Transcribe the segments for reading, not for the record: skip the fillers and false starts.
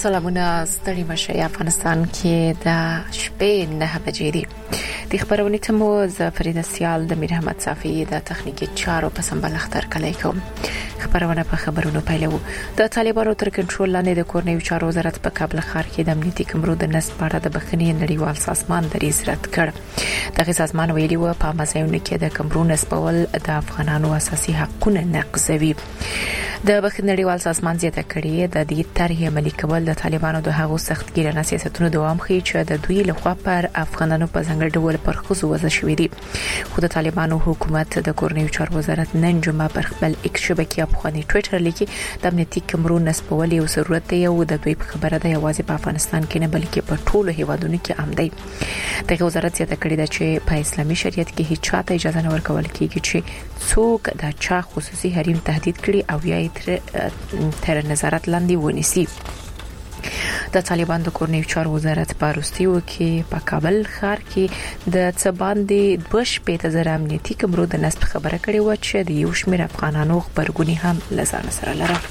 سلامونه ستړي مشه افغانستان کې د شپې 9 بجې دي. د خبرونې تمو ز فریده سیال د میر احمد صافی د تخنیکی چارو په سمبل اختر کلی کوم. خبرونه په خبرونو پیلو. د طالبانو تر کنټرول لاندې د کورنیو چارو وزارت په کابل ښار کې د امنیتي کمرو د نسب په اړه د بخښنې نړیوال سازمان دریځ رد کړ. دغه سازمان ویلي و په مزایونه کې د کمرو نسبول د افغانانو اساسي حقوقونه نقضوي. د بخښنې نړیوال سازمان زیاته کړې د دې طرحې عملي کول د طالبانو د هغو سختګیرانه سیاستونو دوام ښیي چې د دوی لخوا پر افغانانو په ځانګړي ډول پر خصوص وضع شوې دي. خو د طالبانو حکومت د کورنیو چارو وزارت نن جمعه پر خپل ایکس شبکې په خوني ټوئیټر لیکي د امنیتي کمرو نسبول یو ضرورت دی او د دوی په خبره ده یوازې په افغانستان کې نه بلکې په ټولو هیوادونو کې عام دی. دغه وزارت زیاته کړې ده چې په اسلامي شریعت کې هیڅ چاته اجازه نه ورکول کیږي چې څوک د چا خصوصي حریم تهدید کړي او یا تر نظارت لاندې ونیسي. د طالبان د کورنیو چارو وزارت په وروستیو کې په کابل ښار کې د څباندې 2.5 امنیتي کمرو د نسب خبره کړې و چې د یو شمېر افغانانو خبرګونی هم لزان سره لره.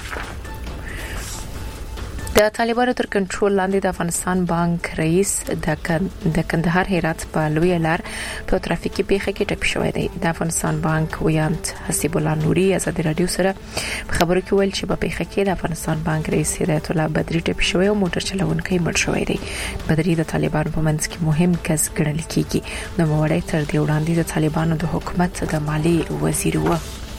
د طالبانو تر کنټرول لاندې د افغانستان بانک رئیس د کندهار هرات په لوی لار په ترافیکي پیښه کې ټپي شوی دی. د افغانستان بانک ویانت حسیب الله نوري ازادي رادیو سره په خبرو کې ویل چې په پیښه کې د افغانستان بانک رئیس هدایت الله بدری ټپي شوی او موټر چلونکی مړ شوی دی. بدری د طالبانو په منځ کې مهم کس ګڼل کیږي. نو موړی تر دې وړاندې د طالبانو د حکومت د مالی وزیر و.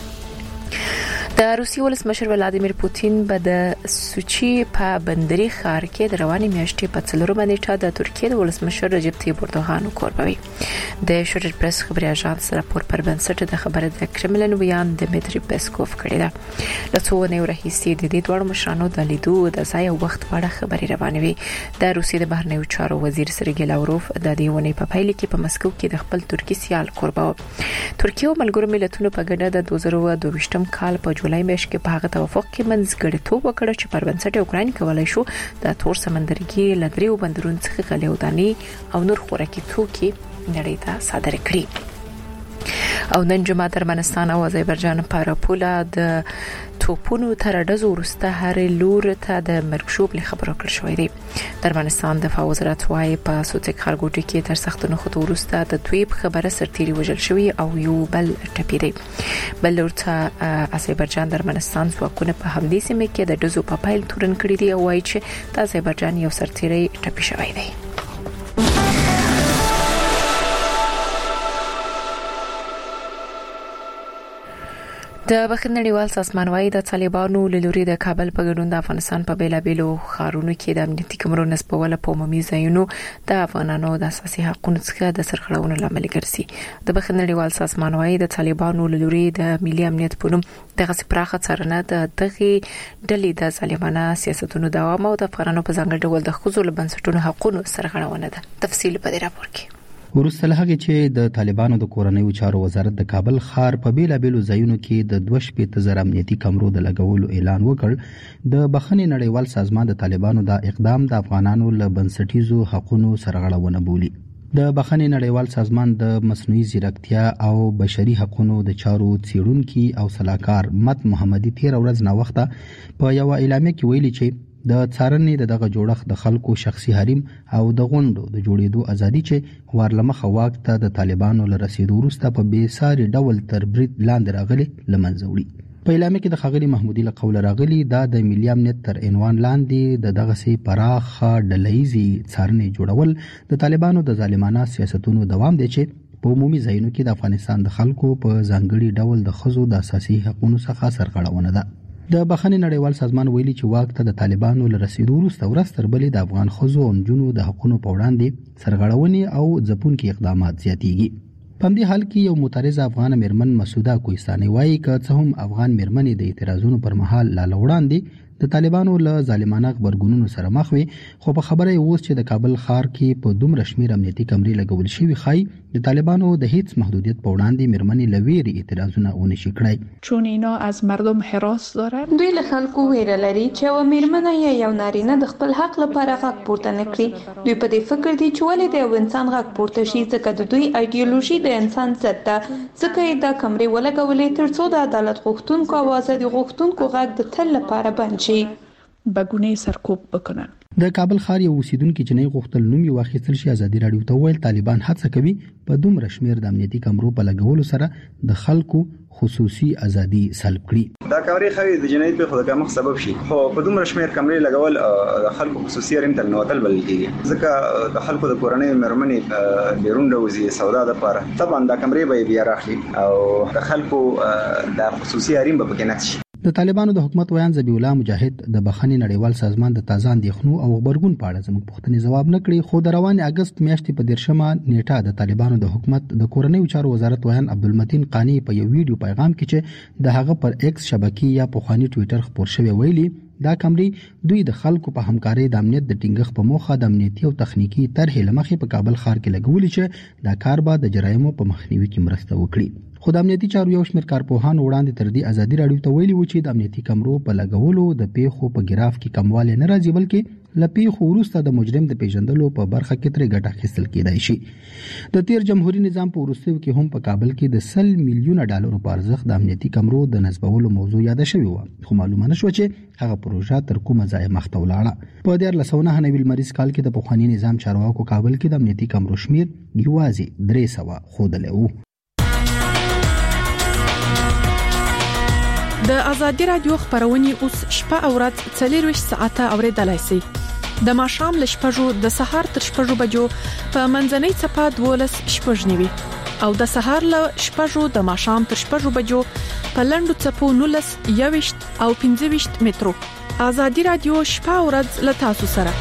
د روسیې ولسمشر ولادیمیر پوتین به د سوچي په بندري ښار کې د رواني میاشتې په 4 نیټه د ترکیې د ولسمشر رجب طیب اردوغان کوربوي. د شوروي پریس خبري اژانس راپور پر بنسټ د خبره د کرملن ویان دمیتری پیسکوف کړی ده. له څو نه ورهیسي د دې دوه مشرانو د لیدو د ځای او وخت په اړه خبري روانوي. د روسیې د بهرنیو چارو وزیر سرګی لاوروف د دې ونې په پایله کې په مسکو کې د خپل ترکی سیال کوربو. ترکیه او ملګرو ملتونو په ګډه د 2022 کال په جولای میاشت کې په هغه توافق کې منځګړیتوب وکړ چې پر بنسټ اوکراین کولای شو د تور سمندرګي لدریو بندرونو څخه غلې او داني او نور خوراکي توکي نړۍ ته صادر کړي. او نن جمعه ترکمنستان او آذربایجان په راپوله د توپونو تر ډزو ورسته هر لور ته د مرګشوب له خبرو کړ شوې دي. ترکمنستان د وزارت وايي په سوتک خارګوټي کې تر سختونو خطو ورسته د تویب خبره سرتيري وجل شوی او یو بل ټپي دی. بل ورته آذربایجان ترکمنستان ځواکونه په همدې سیمه کې د ډزو په پایل تورن کړی دی او وايي چې د آذربایجان یو سرتيري ټپي شوی دی. د بخښنې نړیوال سازمان وايي د طالبانو لوري د کابل په ګډون د افغانستان په بیلابیلو ښارونو کې د امنیتي کمرو نسبول په عمومي ځایونو د افغانانو د اساسي حقوقو څخه د سرغړونو لامل ګرځي. د بخښنې نړیوال سازمان وايي د طالبانو لوري د ملي امنیت په نوم دغه پراخه څارنه د دغه ډلې د ظالمانه سیاستونو دوام او د افغانانو په ځانګړي ډول د خصوصي بنسټونو حقوقو سرغړونه ده. تفصیل په دې راپور کې. ورسته لهغه چې د طالبانو د کورنیو چارو وزارت د کابل ښار په بیلابیلو ځایونو کې د 2.5 امنیتي کمرو د لګولو اعلان وکړ، د بخښنې نړیوال سازمان د طالبانو د اقدام د افغانانو له بنسټیزو حقوقو سرغړونه بولي. د بخښنې نړیوال سازمان د مصنوعي ځیرکتیا او بشري حقوقو د چارو څیړونکي او صلاحکار مت محمدي 13 ورځ نه وخته په یو اعلامیه کې ویلي چې د څارنې دغه جوړښت د خلکو شخصي حریم او د غونډو د جوړېدو ازادي چې ورلمخه واک ته د طالبانو له رسیدو وروسته په بیساري ډول تر برید لاندې راغلي لمنځه وړي. په اعلامیه کې د ښاغلي محمودي له قوله راغلي دا د ملي امنیت تر عنوان لاندې د دغسې پراخه ډلهیزې څارنې جوړول د طالبانو د ظالمانه سیاستونو دوام دی چې په عمومي ځایونو کې د افغانستان د خلکو په ځانګړي ډول د ښځو د اساسي حقوقو څخه سرغړونه ده. د بخښنې نړیوال سازمان ویلي چې واک ته د طالبانو له رسیدو وروسته ورځ تر بلې د افغان ښځو او نجونو د حقوقو په وړاندې سرغړونې او ځپونکي اقدامات زیاتېږي. په همدې حال کې یو معترضه افغان میرمن مسوده کوهستاني وایي که څه هم افغان میرمنې د اعتراضونو پر مهال لا وړاندې د طالبانو له ظالمانه غبرګونونو سره مخ وي، خو په خبره اوس چې د کابل ښار کې په دومره شمیر امنیتي کمرې لګول شوي ښایي د طالبانو د هیڅ محدودیت په وړاندې میرمنې له ویرې اعتراضونه ونشي کړای. چون اینا از مردم حراس دارن، دوی له خلکو ویره لري چې یو میرمنه یا یو نارینه د خپل حق لپاره غږ پورته نه کړي. دوی په دې فکر دي چې ولې د یو انسان غږ پورته شي، ځکه د دوی ایډیولوژي د انسان ضد ده. ځکه یې دا کمرې ولګولې ترڅو د عدالت غوښتونکو او ازادي غوښتونکو غږ د تل لپاره بند شي. بگونه سرکوب بکنن. د کابل ښار یو اوسیدونکو چې نه غوښتل نوم یې واخیستل شي ازادي رادیو ته ویل طالبان هڅه کوي په دومره شمیر د امنیتي کمرو په لګولو سره د خلکو خصوصي ازادي سلب کړي. دا کمرې خوي د جنایت په خود کمخ سبب شي، خو په دومره شمیر کمرې لګول د خلکو خصوصي ریم تل نوتل بل کیږي، ځکه د خلکو د کورنۍ مرمنې بیرون دوزي سودا د پاره طبعا دا کمرې به بیا راخلي او د خلکو د خصوصي ریم به کې نه شي. د طالبانو د حکومت ویان ذبیح الله مجاهد د بخښنې نړیوال سازمان د تازه اندېښنو او خبرګون په اړه زموږ پوښتنې ځواب نه کړي، خو د روان اگست میاشتې په 13مه نیټه د طالبانو د حکومت د کورنیو چارو وزارت ویان عبدالمتین قانی په یو ویډیو پیغام کې چې د هغه پر ایکس شبکې یا پخوانی ټوئیټر خبر شوی ویلي دا کمرې دوی د خلکو په همکارۍ د امنیت د ټینګښت په موخه د امنیتي او تخنیکی طرحې لمخې په کابل ښار کې لګولې چې دا کار به د جرایمو په مخنیوي کې مرسته وکړي. خو د امنیتي چارو یو شمېر کارپوهانو وړاندې تر دې ازادي رادیو ته ویلي و چې د امنیتي کمرو په لګولو د پیښو په ګراف کې کموالی نه راځي، بلکې له پیښو وروسته د مجرم د پیژندلو په برخه کې ترې ګټه اخیستل کېدای شي. د تیر جمهوریت نظام په وروستیو کې هم په کابل کې د 100 میلیونه ډالرو په ارزښت د امنیتي کمرو د نصبولو موضوع یاد شوی و، خو معلومه نشوه چې هغه پروژه تر کومه ځای مخ ته ولاړه. په 1999 لمریز کال کې د پخوانی نظام چارواکو کابل کې د امنیتي کمرو شمیر یوازې 300 ښودلی و. د ازادي رادیو خبرونه اوس شپه او ورځ 24 ساعته اوریدلای شئ. د ماښام ل شپږو د سهار تر شپږو بجو په منځنۍ چپه 12 شپږ نیوي او د سهار ل شپږو د ماښام تر شپږو بجو په لندو چپو 19 21 او 25 مترو. ازادي رادیو شپه او ورځ ل تاسو سره.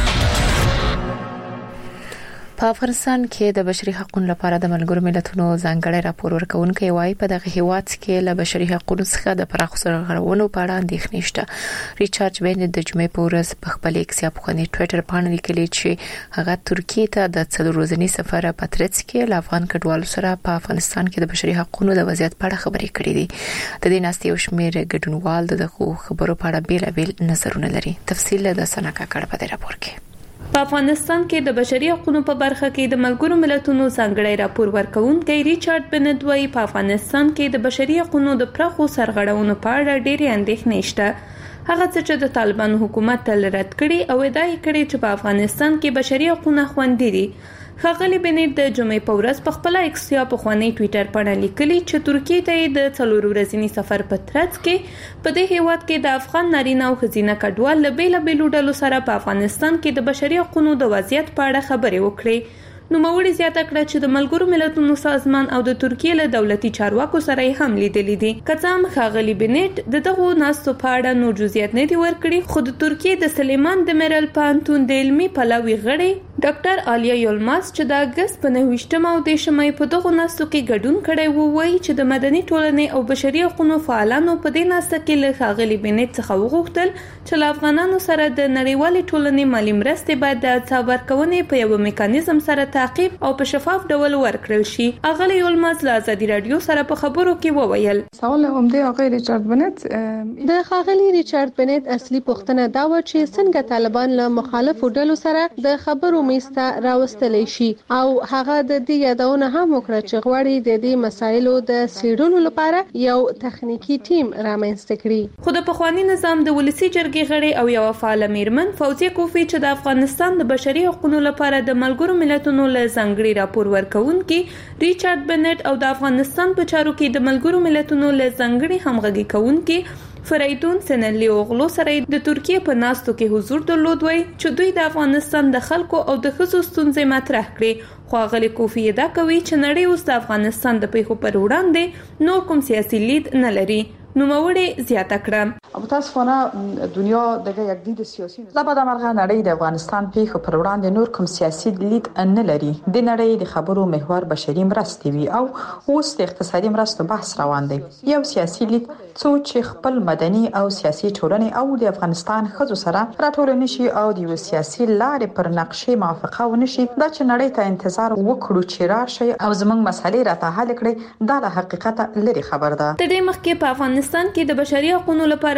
په افغانستان کې د بشري حقوقو لپاره د ملګرو ملتونو ځانګړی راپور ورکونکي وايي په دغه هیواد کې له بشري حقوقو څخه د پراخو سرغړونو په اړه اندېښنې شته. ریچارډ بینډ د جمعې په ورځ په خپل ایکس یا پخوانی ټوئیټر باندې لیکلي چې هغه ترکیه ته د 4 ورځني سفر په ترڅ کې له افغان کډوالو سره په افغانستان کې د بشري حقوقو د وضعیت په اړه خبرې کړې دي. د دې ناستې یو شمېر ګډونوال دغه خبرو په اړه بیلابیل نظرونه لري. تفصیل د سنکا کړه په دې راپور کې. په افغانستان کې د بشري حقوقو په برخه کې د ملګرو ملتونو ځانګړی راپور ورکوونکی ریچارډ بینډ وايي په افغانستان کې د بشري حقوقو د پراخو سرغړونو په اړه ډېرې اندېښنې شته. هغه څه چې د طالبان حکومت تل رد کړي او ادعا کړي چې په افغانستان کې بشري حقوق خوندي دي. ښاغلي بینډ د جمعې په ورځ په خپل ایکس یا په خوانی ټوئیټر باندې لیکلي چې ترکیه ته د 4 ورځني سفر په ترڅ کې په دې هیواد کې د افغان نارینه او ښځینه کډوال له بیلابېلو ډلو سره په افغانستان کې د بشري حقوقو د وضعیت په اړه خبرې وکړي. نو موري زیاته کړه چې د ملګرو ملتونو سازمان او د ترکیه له دولتي چارواکو سره هم لیدلې دي. کڅام ښاغلي بینډ دغه ناستو په اړه نور جزئیات نه دی ورکړي، خو د ترکیه د سلیمان د میرل پانتون د علمي پلاوی غړي ډاکټر آلیا یولماس چې د اگست په 9 او 10 په دغه ناستو کې ګډون کړی وو، وایي چې د مدني ټولنې او بشري حقوقو فعالانو په دې ناسته کې له ښاغلي بینډ څخه وغوښتل چې له افغانانو سره د نړیوالې ټولنې مالي مرستې باید د حساب ورکونې په یو میکانیزم سره تعقیب او په شفاف ډول ورکړل شي. اغلی یولماس له ازادي رادیو سره په خبرو کې وویل سوال هم دی آقای ریچارډ بینډ د ښاغلي ریچارډ بینډ اصلي پوښتنه دا و چې څنګه طالبان له مخالفو ډلو سره د خبرو میسته راوستلی شي او هغه د دې یادونه هم وکړه چې غواړي د دې مسایلو د څېړلو لپاره یو تخنیکی ټیم رامنځته کړي. خو د پخوانی نظام د ولسی جرګې غړي او یو فعال میرمن فوزیه کوفی چې د افغانستان د بشري حقوقو لپاره د ملګرو ملتونو له ځانګړي راپور ورکوونکي ریچارډ بینډ او د افغانستان په چارو کې د ملګرو ملتونو له ځانګړي همغږي کوونکي فریدون سنلی اوغلو سره د ترکیه په ناستو کې حضور درلود، وای چې دوی د افغانستان د خلکو او د ښځو ستونزې مطرح کړي. خو هغه کوفی دا کوي چې نړۍ اوس د افغانستان د پیښو پر وړاندې نور کوم سیاسي لید نه لري. نو موري زیاته کړه متاسفانه دنیا دغه یک دید سیاسي زبده مرغه نړۍ د افغانستان پیښو پر وړاندې نور کوم سیاسي لید نه لري. د نړۍ د خبرو محور بشري مرستې وي او اوس د اقتصادي مرستو بحث روان دی. یو سیاسي لید څو چې خپل مدني او سیاسي ټولنې او د افغانستان ښځو سره راټول نشي او د یو سیاسي لارې پر نقشې موافقه ونشي دا چې نړۍ ته انتظار وکړو چې راشي او زموږ مسلې راته حل کړي دا له حقیقت لري خبر ده. د دې مخکې په افغانستان کې د بشري حقوقو لپاره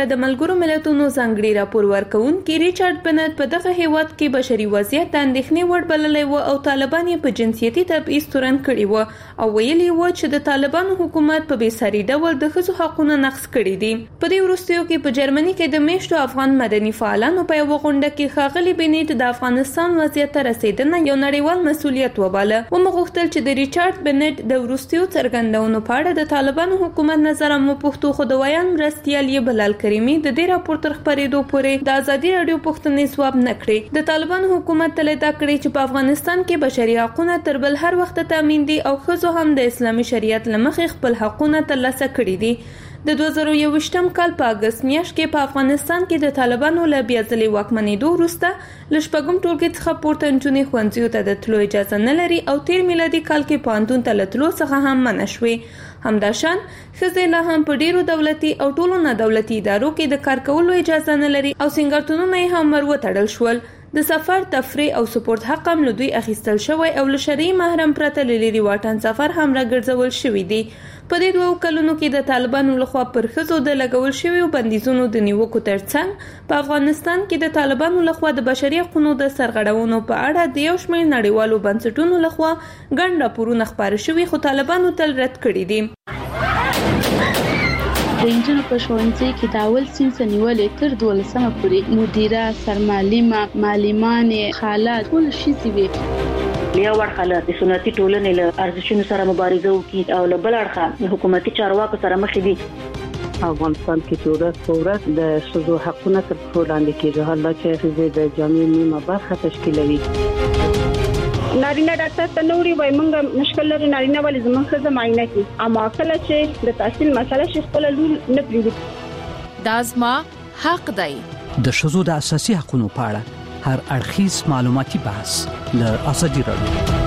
ته د ملګرو ملتونو ځانګړي راپور ورکوونکي ریچارډ بنت په دغه هیواد کې بشري وضعیت د اندېښنې وړ بللی و او طالبان یې په جنسیتي تبعیض تورن کړي و او ویلي و چې د طالبانو حکومت په بېساري ډول د ښځو حقونه نقض کړي دي. په دې وروستیو کې په جرمني کې د میشتو افغان مدني فعالانو په یوه غونډه کې ښاغلي بنت د افغانستان وضعیت ته رسیدنه یو نړیوال مسؤلیت وباله. ومغوښتل چې د ریچارډ بنت د وروستیو څرګندونو په اړه د طالبانو حکومت نظر وپوښتو، خو د ویان مرستیال یې بلال کریمي د دې راپور تر خپرېدو پورې د ازادي راډیو پوښتنې ځواب نه کړې. د طالبانو حکومت تل دا کړی چې په افغانستان کې بشري حقوق تر بل هر وخت تامین دي او ښځو هم د اسلامي شریعت له مخې خپل حقونه ترلاسه کړي دي. د 2021 کال په اگست میاشت کې په افغانستان کې د طالبانو له بیا ځلې واکمنېدو وروسته له شپږم ټولګي څخه پورته نجونې ښوونځیو ته د تلو اجازه نه لري او تیر میلادي کال کې پوهنتون ته له تلو څخه هم منع شوې. همداشان ښځې لا هم په ډیرو دولتي او ټولو نه دولتي ادارو کې د کار کولو اجازه نه لري او سینګارتونونه یې هم وروتړل شول. د سفر، تفریح او سپورت حق هم له دوی اخیستل شوی او له شرعي محرم پرته له لرې واټن سفر هم راګرځول شوی دی. په دې 2 کلونو کې د طالبانو لخوا پر ښځو د لګول شویو بندیزونو د نیوکو ترڅنګ په افغانستان کې د طالبانو لخوا د بشري حقوقو د سرغړونو په اړه د یو شمېر نړیوالو بنسټونو لخوا ګڼ راپورونه خپاره شوي، خو طالبانو تل رد کړي دي. د انجنونو په ښوونځي کې د اول صنف نیولې تر 12مه پورې مدیره، سرمعلمه، معلمانې، خاله ټول ښځې وي. یو اړخه د سنتي ټولنې له ارزښتونو سره مبارزه وکړي او له بل اړخه حکومتي چارواکو سره مخ دي. افغانستان کې چې ورځ په ورځ د ښځو حقونه تر پښو لاندې کېږي، حالا چې ښځې د جامعې نیمه برخه تشکیلوي. نارینه ډاکټر ته نوري وای مونږ مشکل لري، نارینه ولې زموږ ښځه معاینه کوي، اما کله چې د تحصیل مسله شي خپل لور نه پریږدي. دا زما حق دی. د ښځو د اساسي حقوقو په اړه هر اړخیز معلوماتي بحث له ازادي راډیو.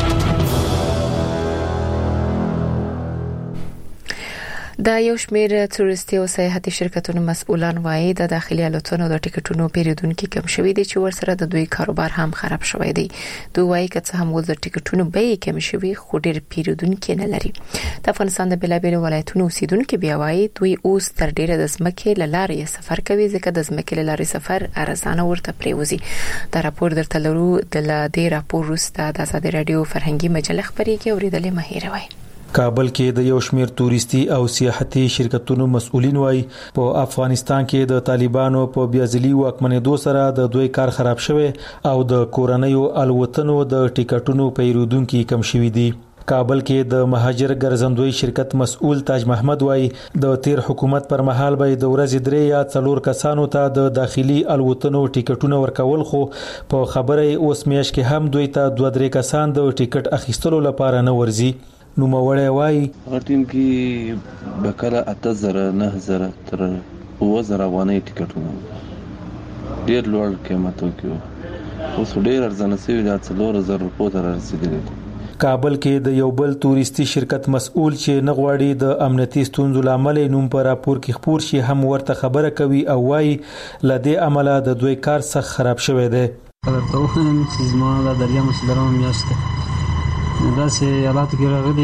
د یو شمېر تورستي او سیاحتي شرکتونو مسؤلان وایي د داخلي الوتنو د ټیکټونو پیرودونکو کم شوي دي چې ورسره د دوی کاروبار هم خراب شوی دی. دوی وایي چې څه هم ول د ټیکټونو بیې کم شوي خو ډېر پیرودونکو نه لري. د افغانستان د بلابل ولایتونو اوسیدونکو بیا وایي دوی اوس تر ډیره د ځمکې لارې سفر کوي ځکه د ځمکې لارې سفر ارزانه ورته پریوزي. دا راپور درته لرو. د دې راپور وروسته د ازادي راډیو فرهنګي مجله خبريږي اوریدلې مهیروي. کابل کې د یو شمېر تورستي او سیاحتي شرکتونو مسؤلین وایي په افغانستان کې د طالبانو په بیازلي واکمنېدو سره د دوی کار خراب شوی او د کورنیو الوتنو د ټیکټونو پیرودونکو کم شوي دي. کابل کې د مهاجر ګرځندوی شرکت مسؤل تاج محمد وایي د تیر حکومت پر مهال به د ورځې 3 یا 4 کسانو ته د داخلي الوتنو ټیکټونه ورکول، خو په خبره اوس میاش کې هم دوی ته 2-3 کسان د ټیکټ اخیستلو لپاره نه ورځي. نو موړی وایي غټین کې بکره 8000 9000 تر 2000 افغانۍ ټیکټونه ډېر لوړ قیمت وکړو، اوس ډېر ارزانه شوی د 4000 روپیو ته رسیدلی. کابل کې د یو بل تورستي شرکت مسؤل چې نه غواړي د امنیتي ستونزو لامل نوم په راپور کې خبر شي هم ورته خبره کوي او وایي لدې عمله د دوی کار سخت خراب شوی دی. ته هم چې زما د دریا مسلرانو میاشته دا چې حالات کې راغلي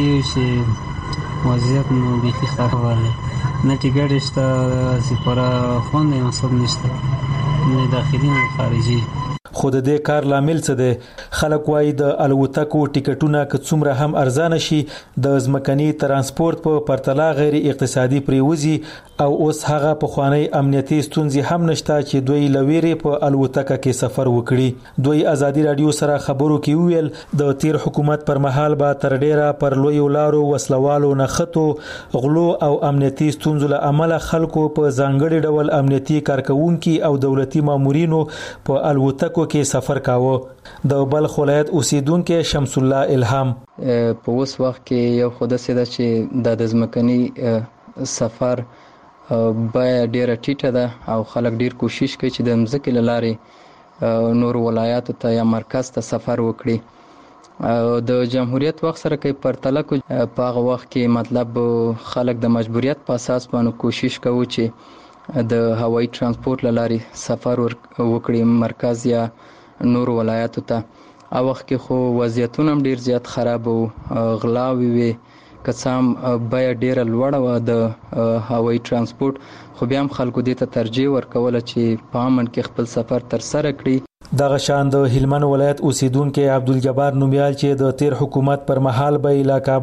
چې وضعیت نو بیخي خراب دی، نه ټیکټ شته سپاره خوند یې مسؤل نشته، نه داخلي نه خارجي. خود دې کار لامل څه دی؟ خلک وایي د الوتکو ټیکټونه که څومره هم ارزانه شي د ځمکني ترانسپورت په پرتله غیر اقتصادي پریوزي او اوس هغه په خوانی امنیتي ستونزې هم نشته چې دوی لويري په الوتکه کې سفر وکړي. دوی ازادي رادیو سره خبرو کې ویل د تیر حکومت پر مهال به تر ډیره پر لوی لارو وسلوالو نخټو غلو او امنیتي ستونزو له امله خلکو په ځانګړي ډول امنیتي کارکونکو او دولتي مامورینو په الوتکو کې سفر کاوه. د بلخ ولایت اوسیدونکو شمس الله الهام په اوس وخت کې یو خود سیده چې د ځمکني سفر بیا ډیره ټیټه ده او خلک ډیر کوشش کوي چې د مځکې لارې نور ولایاتو ته یا مرکز ته سفر وکړي. د جمهوریت وخت سره کې پرتله کو په هغه وخت کې مطلب خلک د مجبوریت په اساس باندې کوشش کوي چې د هوایي ترانسپورت لارې سفر وکړي مرکز یا نور ولایاتو ته. او وخت کې خو وضعیتونه هم ډیر زیات خراب او غلاوي وي، کسام بیا ډیره لوړه و د هوایي ترانسپورت، خو بیا هم خلکو دې ته ترجیح ورکوله چې په امن کې خپل سفر تر سره کړي. دغه شان د هلمند ولایت اوسیدونکو عبدالجبار نومیال چې د تیر حکومت پر مهال به علاقه